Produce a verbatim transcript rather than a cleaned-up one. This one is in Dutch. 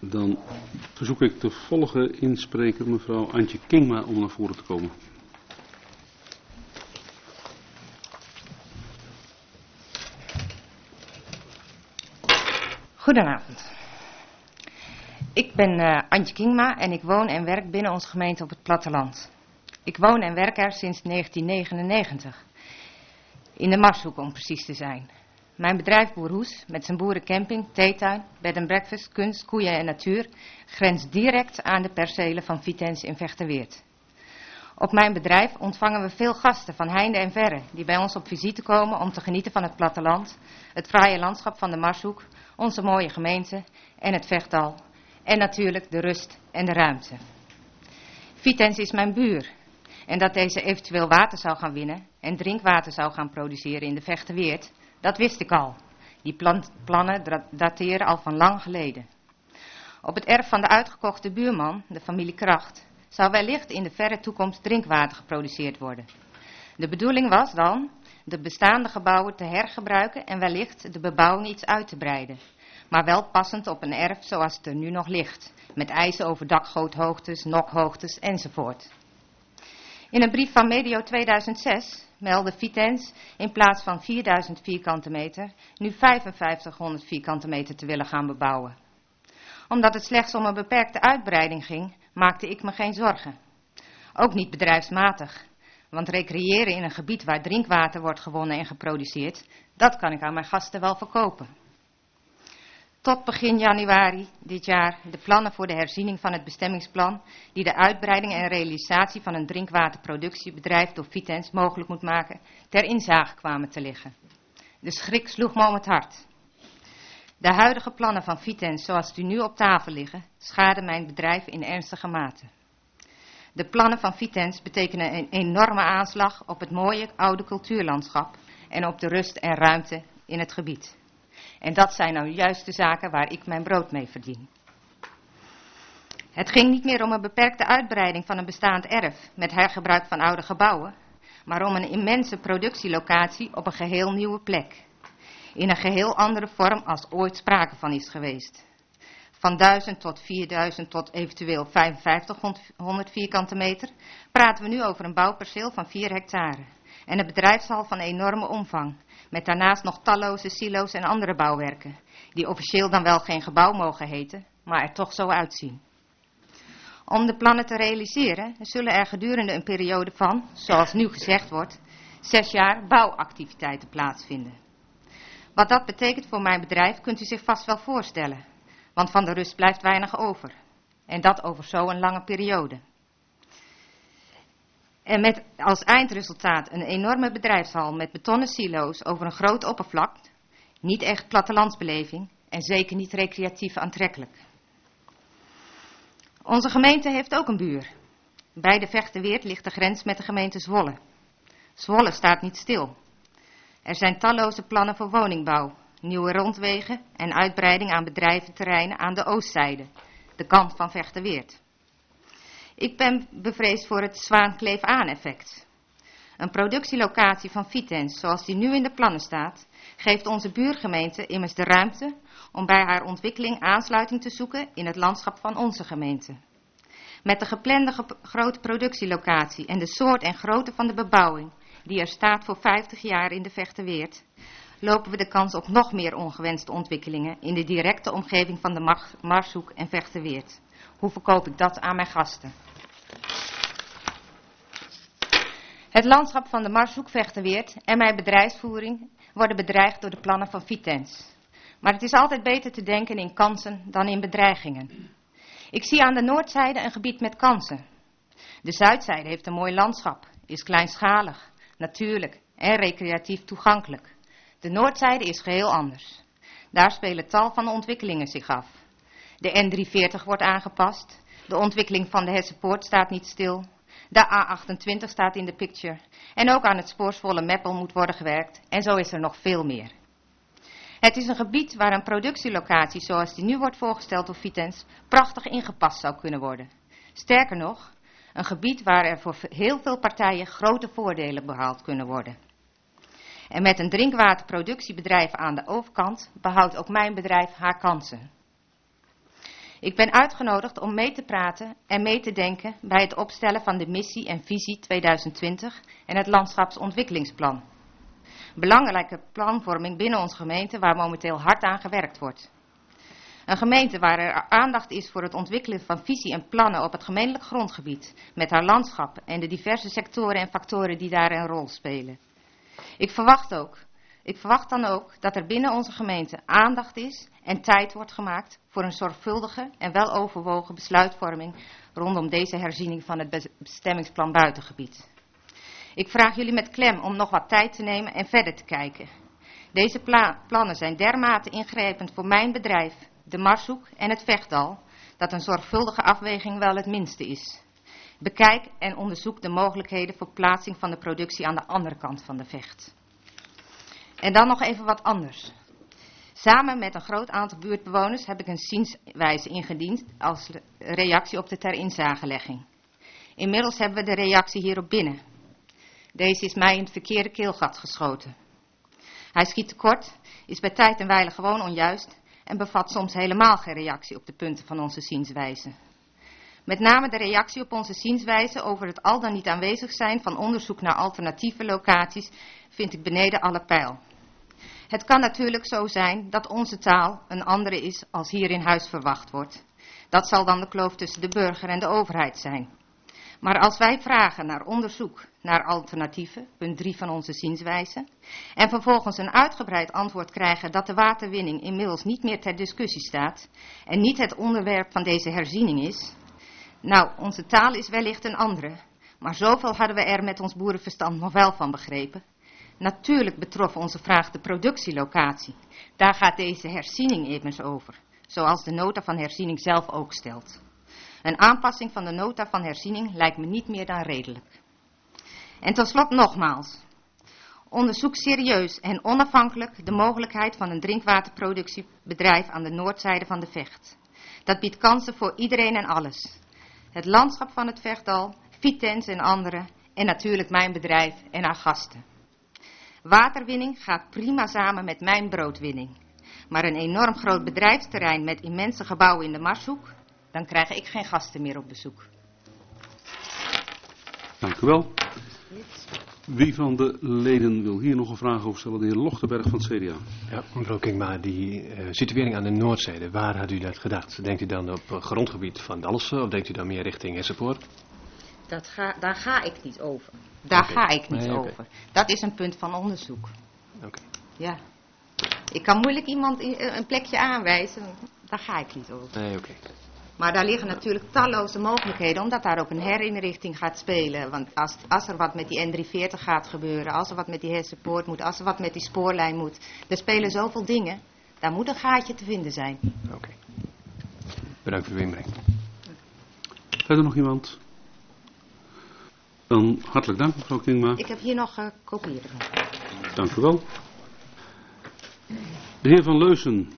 Dan verzoek ik de volgende inspreker, mevrouw Antje Kingma, om naar voren te komen. Goedenavond. Ik ben uh, Antje Kingma en ik woon en werk binnen onze gemeente op het platteland. Ik woon en werk er sinds negentien negenennegentig. In de Marshoek om precies te zijn. Mijn bedrijf Boer Hoes, met zijn boerencamping, theetuin, bed and breakfast, kunst, koeien en natuur, grenst direct aan de percelen van Vitens in Vechterweerd. Op mijn bedrijf ontvangen we veel gasten van heinde en verre, die bij ons op visite komen om te genieten van het platteland, het fraaie landschap van de Marshoek, onze mooie gemeente en het Vechtdal. En natuurlijk de rust en de ruimte. Vitens is mijn buur. En dat deze eventueel water zou gaan winnen en drinkwater zou gaan produceren in de Vechterweerd, dat wist ik al. Die plan- plannen dateren al van lang geleden. Op het erf van de uitgekochte buurman, de familie Kracht, zou wellicht in de verre toekomst drinkwater geproduceerd worden. De bedoeling was dan de bestaande gebouwen te hergebruiken en wellicht de bebouwing iets uit te breiden. Maar wel passend op een erf zoals het er nu nog ligt, met eisen over dakgoothoogtes, nokhoogtes enzovoort. In een brief van medio tweeduizend zes meldde Vitens in plaats van vierduizend vierkante meter nu vijfenvijftighonderd vierkante meter te willen gaan bebouwen. Omdat het slechts om een beperkte uitbreiding ging, maakte ik me geen zorgen. Ook niet bedrijfsmatig, want recreëren in een gebied waar drinkwater wordt gewonnen en geproduceerd, dat kan ik aan mijn gasten wel verkopen. Tot begin januari dit jaar de plannen voor de herziening van het bestemmingsplan die de uitbreiding en realisatie van een drinkwaterproductiebedrijf door Vitens mogelijk moet maken, ter inzage kwamen te liggen. De schrik sloeg me om het hart. De huidige plannen van Vitens zoals die nu op tafel liggen, schaden mijn bedrijf in ernstige mate. De plannen van Vitens betekenen een enorme aanslag op het mooie oude cultuurlandschap en op de rust en ruimte in het gebied. En dat zijn nou juist de zaken waar ik mijn brood mee verdien. Het ging niet meer om een beperkte uitbreiding van een bestaand erf met hergebruik van oude gebouwen, maar om een immense productielocatie op een geheel nieuwe plek. In een geheel andere vorm als ooit sprake van is geweest. Van duizend tot vierduizend tot eventueel vijfenvijftighonderd vierkante meter praten we nu over een bouwperceel van vier hectare. En een bedrijfshal van enorme omvang, met daarnaast nog talloze silo's en andere bouwwerken, die officieel dan wel geen gebouw mogen heten, maar er toch zo uitzien. Om de plannen te realiseren zullen er gedurende een periode van, zoals nu gezegd wordt, zes jaar bouwactiviteiten plaatsvinden. Wat dat betekent voor mijn bedrijf kunt u zich vast wel voorstellen, want van de rust blijft weinig over. En dat over zo'n lange periode. En met als eindresultaat een enorme bedrijfshal met betonnen silo's over een groot oppervlak, niet echt plattelandsbeleving en zeker niet recreatief aantrekkelijk. Onze gemeente heeft ook een buur. Bij de Vechterweerd ligt de grens met de gemeente Zwolle. Zwolle staat niet stil. Er zijn talloze plannen voor woningbouw, nieuwe rondwegen en uitbreiding aan bedrijventerreinen aan de oostzijde, de kant van Vechterweerd. Ik ben bevreesd voor het Zwaan-Kleef-aan-effect. Een productielocatie van Vitens, zoals die nu in de plannen staat, geeft onze buurgemeente immers de ruimte om bij haar ontwikkeling aansluiting te zoeken in het landschap van onze gemeente. Met de geplande ge- grote productielocatie en de soort en grootte van de bebouwing, die er staat voor vijftig jaar in de Vechterweerd, lopen we de kans op nog meer ongewenste ontwikkelingen in de directe omgeving van de Mar- Marshoek en Vechterweerd. Hoe verkoop ik dat aan mijn gasten? Het landschap van de Marshoek, Vechterweerd en mijn bedrijfsvoering worden bedreigd door de plannen van Vitens. Maar het is altijd beter te denken in kansen dan in bedreigingen. Ik zie aan de noordzijde een gebied met kansen. De zuidzijde heeft een mooi landschap, is kleinschalig, natuurlijk en recreatief toegankelijk. De noordzijde is geheel anders. Daar spelen tal van ontwikkelingen zich af. De N driehonderdveertig wordt aangepast. De ontwikkeling van de Hessenpoort staat niet stil. De A achtentwintig staat in de picture. En ook aan het spoor Zwolle-Meppel moet worden gewerkt. En zo is er nog veel meer. Het is een gebied waar een productielocatie zoals die nu wordt voorgesteld door Vitens prachtig ingepast zou kunnen worden. Sterker nog, een gebied waar er voor heel veel partijen grote voordelen behaald kunnen worden. En met een drinkwaterproductiebedrijf aan de overkant behoudt ook mijn bedrijf haar kansen. Ik ben uitgenodigd om mee te praten en mee te denken bij het opstellen van de missie en visie tweeduizend twintig en het landschapsontwikkelingsplan. Belangrijke planvorming binnen onze gemeente waar momenteel hard aan gewerkt wordt. Een gemeente waar er aandacht is voor het ontwikkelen van visie en plannen op het gemeentelijk grondgebied, met haar landschap en de diverse sectoren en factoren die daar een rol spelen. Ik verwacht ook, ik verwacht dan ook dat er binnen onze gemeente aandacht is en tijd wordt gemaakt voor een zorgvuldige en weloverwogen besluitvorming rondom deze herziening van het bestemmingsplan buitengebied. Ik vraag jullie met klem om nog wat tijd te nemen en verder te kijken. Deze pla- plannen zijn dermate ingrijpend voor mijn bedrijf, de Marshoek en het Vechtdal, dat een zorgvuldige afweging wel het minste is. Bekijk en onderzoek de mogelijkheden voor plaatsing van de productie aan de andere kant van de Vecht. En dan nog even wat anders. Samen met een groot aantal buurtbewoners heb ik een zienswijze ingediend als reactie op de ter inzagelegging. Inmiddels hebben we de reactie hierop binnen. Deze is mij in het verkeerde keelgat geschoten. Hij schiet tekort, is bij tijd en wijle gewoon onjuist en bevat soms helemaal geen reactie op de punten van onze zienswijze. Met name de reactie op onze zienswijze over het al dan niet aanwezig zijn van onderzoek naar alternatieve locaties vind ik beneden alle peil. Het kan natuurlijk zo zijn dat onze taal een andere is als hier in huis verwacht wordt. Dat zal dan de kloof tussen de burger en de overheid zijn. Maar als wij vragen naar onderzoek naar alternatieven, punt drie van onze zienswijze, en vervolgens een uitgebreid antwoord krijgen dat de waterwinning inmiddels niet meer ter discussie staat en niet het onderwerp van deze herziening is, nou, onze taal is wellicht een andere, maar zoveel hadden we er met ons boerenverstand nog wel van begrepen. Natuurlijk betrof onze vraag de productielocatie. Daar gaat deze herziening immers over, zoals de nota van herziening zelf ook stelt. Een aanpassing van de nota van herziening lijkt me niet meer dan redelijk. En tot slot nogmaals. Onderzoek serieus en onafhankelijk de mogelijkheid van een drinkwaterproductiebedrijf aan de noordzijde van de Vecht. Dat biedt kansen voor iedereen en alles. Het landschap van het Vechtdal, Vitens en anderen en natuurlijk mijn bedrijf en haar gasten. Waterwinning gaat prima samen met mijn broodwinning. Maar een enorm groot bedrijfsterrein met immense gebouwen in de Marshoek, dan krijg ik geen gasten meer op bezoek. Dank u wel. Wie van de leden wil hier nog een vraag over stellen? De heer Lochtenberg van het C D A. Ja, mevrouw Kingma, die uh, situering aan de noordzijde, waar had u dat gedacht? Denkt u dan op uh, grondgebied van Dalfsen of denkt u dan meer richting Hessenpoort? Dat ga, daar ga ik niet over. Daar okay. ga ik niet nee, okay. over. Dat is een punt van onderzoek. Oké. Okay. Ja. Ik kan moeilijk iemand een plekje aanwijzen. Daar ga ik niet over. Nee, oké. Okay. Maar daar liggen natuurlijk talloze mogelijkheden, omdat daar ook een herinrichting gaat spelen. Want als, als er wat met die N driehonderdveertig gaat gebeuren, als er wat met die Hessenpoort moet, als er wat met die spoorlijn moet. Er spelen zoveel dingen. Daar moet een gaatje te vinden zijn. Oké. Okay. Bedankt voor de inbreng. Verder nog iemand? Dan hartelijk dank, mevrouw Kingma. Ik heb hier nog uh, kopieën van. Dank u wel. De heer Van Leusen